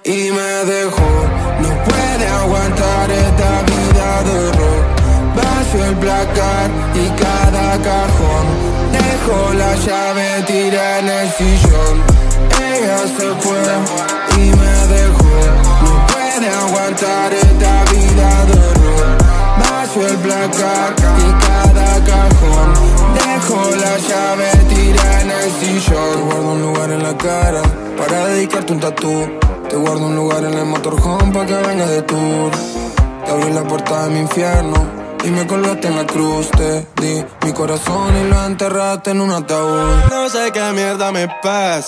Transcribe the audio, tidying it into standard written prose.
y me dejó. No puede aguantar esta vida de rock. Vació el placar y cada cajón. Dejó la llave tirada en el sillón. Ella se fue y me dejó. No puede aguantar esta vida de rock. Vació el placar y cada cajón. Dejó la llave tirada en el sillón. Te guardo un lugar en la cara para dedicarte un tatú. Te guardo un lugar en el motorhome pa' que vengas de tour. Te abrí la puerta de mi infierno y me colgaste en la cruz. Te di mi corazón y lo enterraste en un ataúd. No sé qué mierda me pasa.